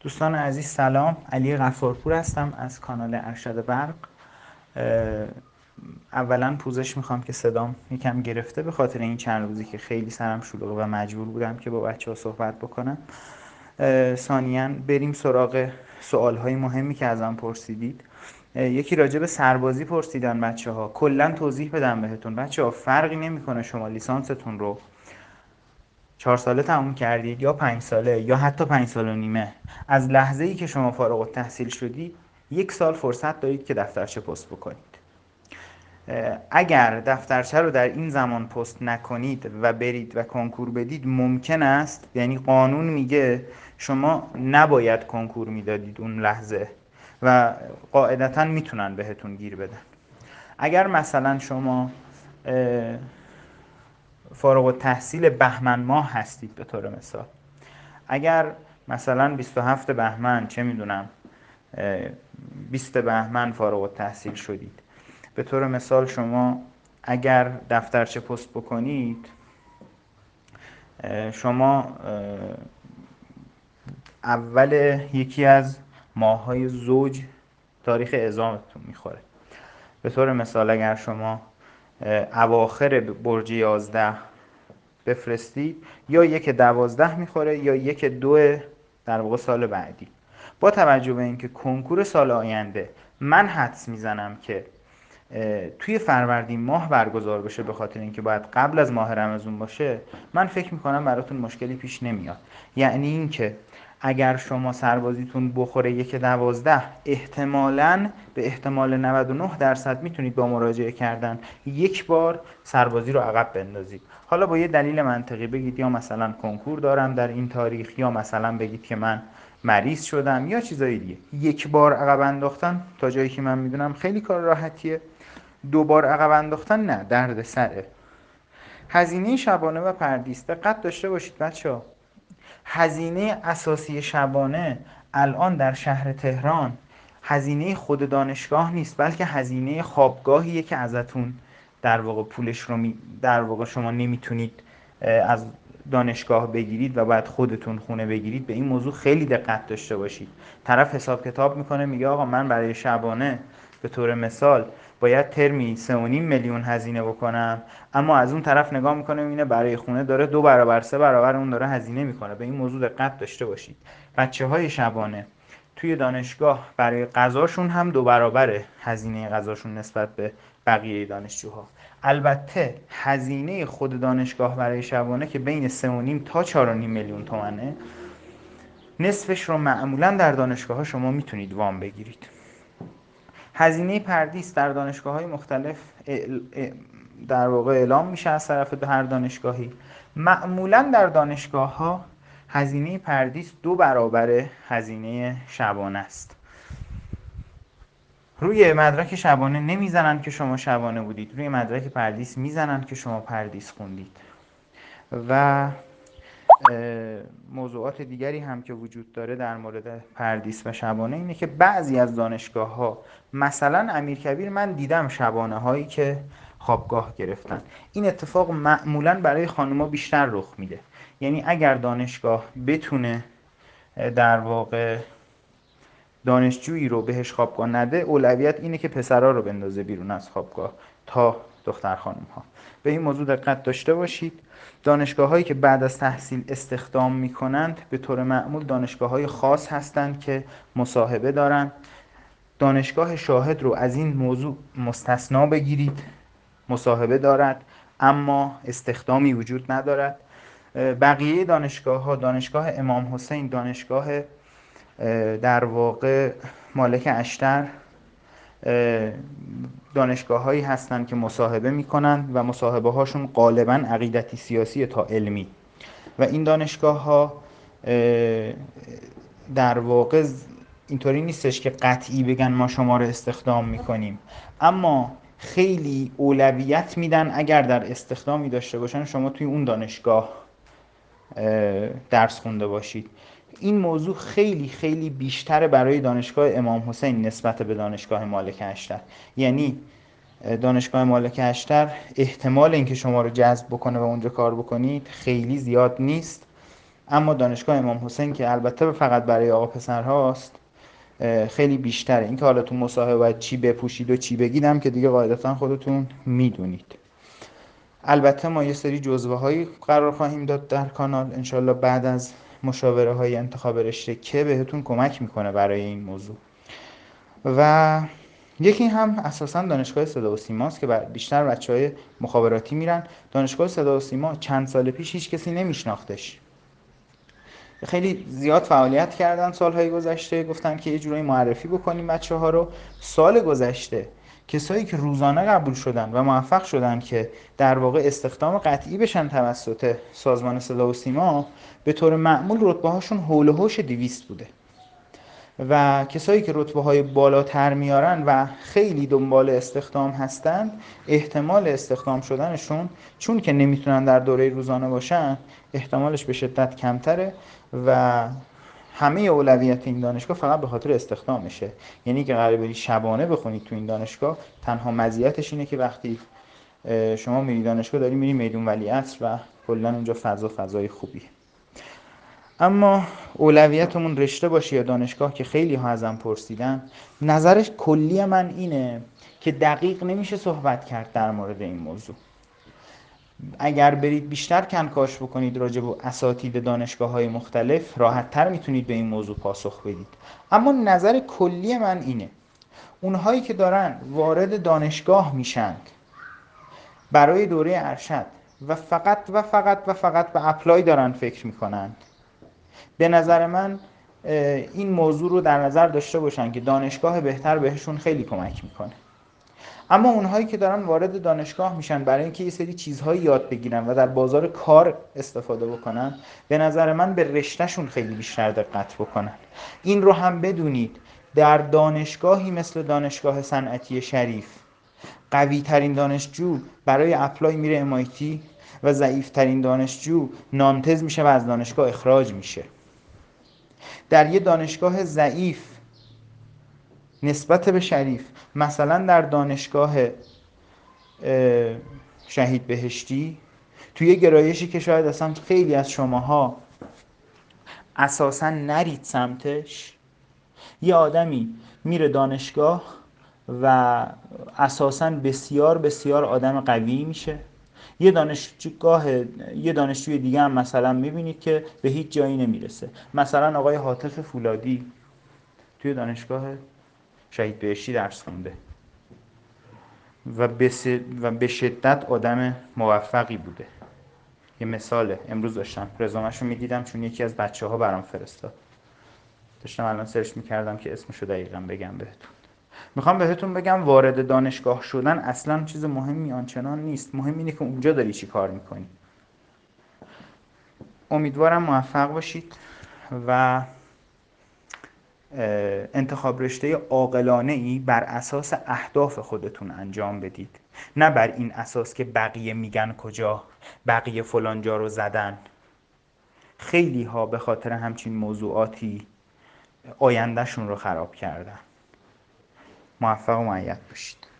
دوستان عزیز سلام، علی غفارپور هستم از کانال ارشد برق. اولا پوزش میخوام که صدام یکم گرفته به خاطر این چند روزی که خیلی سرم شلوغه و مجبور بودم که با بچه ها صحبت بکنم. ثانیاً بریم سراغ سوالهای مهمی که ازم پرسیدید. یکی راجع به سربازی پرسیدن بچه ها. کلا توضیح بدم بهتون بچه ها، فرقی نمیکنه شما لیسانستون رو 4 ساله تموم کردید یا 5 ساله یا حتی 5 سال و نیمه. از لحظه ای که شما فارغ التحصیل شدید 1 سال فرصت دارید که دفترچه پست بکنید. اگر دفترچه رو در این زمان پست نکنید و برید و کنکور بدید، ممکن است، یعنی قانون میگه شما نباید کنکور میدادید اون لحظه و قاعدتا میتونن بهتون گیر بدن. اگر مثلا شما فارغ التحصیل بهمن ماه هستید، به طور مثال اگر مثلا 27 بهمن، چه میدونم 20 بهمن فارغ التحصیل شدید، به طور مثال شما اگر دفترچه پست بکنید، شما اول یکی از ماه‌های زوج تاریخ اعزامتون میخوره. به طور مثال اگر شما اواخر برج 11 بفرستید، یا 1/12 میخوره یا 1/2 در واقع سال بعدی. با توجه به اینکه کنکور سال آینده من حدس میزنم که توی فروردین ماه برگزار بشه، به خاطر اینکه باید قبل از ماه رمضان باشه، من فکر میکنم براتون مشکلی پیش نمیاد. یعنی اینکه اگر شما سربازیتون بخوره 1/12، احتمالاً به احتمال 99% میتونید با مراجعه کردن یک بار سربازی رو عقب بندازید. حالا با یه دلیل منطقی بگید یا مثلا کنکور دارم در این تاریخ، یا مثلا بگید که من مریض شدم یا چیزای دیگه. یک بار عقب انداختن تا جایی که من میدونم خیلی کار راحتیه. 2 بار عقب انداختن نه، درد سره. هزینه شبانه و پردیس، دقت داشته باشید بچه ها، هزینه اساسی شبانه الان در شهر تهران هزینه خود دانشگاه نیست، بلکه هزینه خوابگاهیه که ازتون در واقع پولش رو در واقع شما نمیتونید از دانشگاه بگیرید و بعد خودتون خونه بگیرید. به این موضوع خیلی دقت داشته باشید. طرف حساب کتاب میکنه، میگه آقا من برای شبانه به طور مثال باید ترمی 3.5 میلیون هزینه بکنم، اما از اون طرف نگاه میکنه میبینه برای خونه داره 2 برابر 3 برابر اون داره هزینه میکنه. به این موضوع دقت داشته باشید. بچه های شبانه توی دانشگاه برای غذاشون هم 2 برابره هزینه غذاشون نسبت به بقیه دانشجوها. البته هزینه خود دانشگاه برای شبانه که بین 3.5 تا 4.5 میلیون تومنه، نصفش رو معمولا در دانشگاه ها شما میتونید وام بگیرید. هزینه پردیس در دانشگاه های مختلف در واقع اعلام میشه از طرف هر دانشگاهی. معمولا در دانشگاه ها هزینه پردیس 2 برابر هزینه شبانه است. روی مدرک شبانه نمیزنن که شما شبانه بودید، روی مدرک پردیس میزنن که شما پردیس خوندید. و موضوعات دیگری هم که وجود داره در مورد پردیس و شبانه اینه که بعضی از دانشگاه ها، مثلا امیرکبیر، من دیدم شبانه هایی که خوابگاه گرفتن. این اتفاق معمولا برای خانوما بیشتر رخ میده. یعنی اگر دانشگاه بتونه در واقع دانشجویی رو بهش خوابگاه نده، اولویت اینه که پسرها رو بندازه بیرون از خوابگاه تا دختر خانم ها. به این موضوع دقت داشته باشید. دانشگاه هایی که بعد از تحصیل استخدام می کنند به طور معمول دانشگاه های خاص هستند که مصاحبه دارن. دانشگاه شاهد رو از این موضوع مستثنا بگیرید. مصاحبه دارد اما استخدامی وجود ندارد. بقیه دانشگاه ها، دانشگاه امام حسین، دانشگاه در واقع مالک اشتر، دانشگاه هایی هستند که مصاحبه میکنند و مصاحبه هاشون غالبا عقیدتی سیاسی تا علمی. و این دانشگاه ها در واقع اینطوری نیستش که قطعی بگن ما شما رو استخدام میکنیم، اما خیلی اولویت میدن اگر در استخدامی داشته باشن شما توی اون دانشگاه درس خونده باشید. این موضوع خیلی خیلی بیشتره برای دانشگاه امام حسین نسبت به دانشگاه مالک اشتر. یعنی دانشگاه مالک اشتر احتمال اینکه شما رو جذب بکنه و اونجا کار بکنید خیلی زیاد نیست، اما دانشگاه امام حسین که البته فقط برای آقا پسرهاست خیلی بیشتره. اینکه حالا تو مصاحبه باید چی بپوشید و چی بگیدم که دیگه قاعدتا خودتون میدونید. البته ما یه سری جزوه هایی قرار خواهیم داد در کانال انشالله بعد از مشاوره های انتخاب رشته که بهتون کمک میکنه برای این موضوع. و یکی هم اساسا دانشگاه صدا و سیماست که بیشتر بچهای مخابراتی میرن. دانشگاه صدا و سیما چند سال پیش هیچ کسی نمیشناختش، خیلی زیاد فعالیت کردن سالهای گذشته، گفتن که یه جورایی معرفی بکنیم بچه‌ها رو. سال گذشته کسایی که روزانه قبول شدن و موفق شدن که در واقع استخدام قطعی بشن توسط سازمان صدا و سیما، به طور معمول رتبه هاشون حول و حوش 200 بوده و کسایی که رتبه های بالاتر میارن و خیلی دنبال استخدام هستن، احتمال استخدام شدنشون چون که نمیتونن در دوره روزانه باشن احتمالش به شدت کمتره و همه اولویت این دانشگاه فقط به خاطر استخدامشه. یعنی که قراره بری شبانه بخونید تو این دانشگاه، تنها مزیتش اینه که وقتی شما میری دانشگاه داری میری میدون ولیعصر و کلا اونجا فضای خوبی. اما اولویتمون رشته باشه یا دانشگاه که خیلی ها ازم پرسیدن، نظرش کلی من اینه که دقیق نمیشه صحبت کرد در مورد این موضوع. اگر برید بیشتر کنکاش بکنید راجع به اساتید دانشگاه های مختلف، راحت تر میتونید به این موضوع پاسخ بدید. اما نظر کلی من اینه اونهایی که دارن وارد دانشگاه میشند برای دوره ارشد و فقط به اپلای دارن فکر میکنند، به نظر من این موضوع رو در نظر داشته باشن که دانشگاه بهتر بهشون خیلی کمک میکنه. اما اونهایی که دارن وارد دانشگاه میشن برای اینکه یه سری چیزهایی یاد بگیرن و در بازار کار استفاده بکنن، به نظر من به رشتهشون خیلی بیشتر دقت بکنن. این رو هم بدونید در دانشگاهی مثل دانشگاه صنعتی شریف قوی ترین دانشجو برای اپلای میره MIT و ضعیف ترین دانشجو نانتز میشه و از دانشگاه اخراج میشه. در یه دانشگاه ضعیف نسبت به شریف، مثلا در دانشگاه شهید بهشتی، توی یه گرایشی که شاید اصلا خیلی از شماها اساسا نرید سمتش، یه آدمی میره دانشگاه و اساسا بسیار بسیار آدم قوی میشه. یه دانشجوی دیگه هم مثلا میبینید که به هیچ جایی نمیرسه. مثلا آقای حاطف فولادی توی دانشگاه شهید بهشتی درس خونده و به شدت آدم موفقی بوده. یه مثاله، امروز داشتم رزومه‌شو میدیدم چون یکی از بچه‌ها برام فرستاد، داشتم الان سرچ میکردم که اسمشو دقیقاً بگم بهتون. میخوام بهتون بگم وارد دانشگاه شدن اصلا چیز مهمی آنچنان نیست، مهم اینه که اونجا داری چی کار میکنی. امیدوارم موفق باشید و انتخاب رشته عاقلانه‌ای بر اساس اهداف خودتون انجام بدید، نه بر این اساس که بقیه میگن کجا، بقیه فلان جا رو زدن. خیلی ها به خاطر همچین موضوعاتی آیندهشون رو خراب کردن. موفق و مؤید باشید.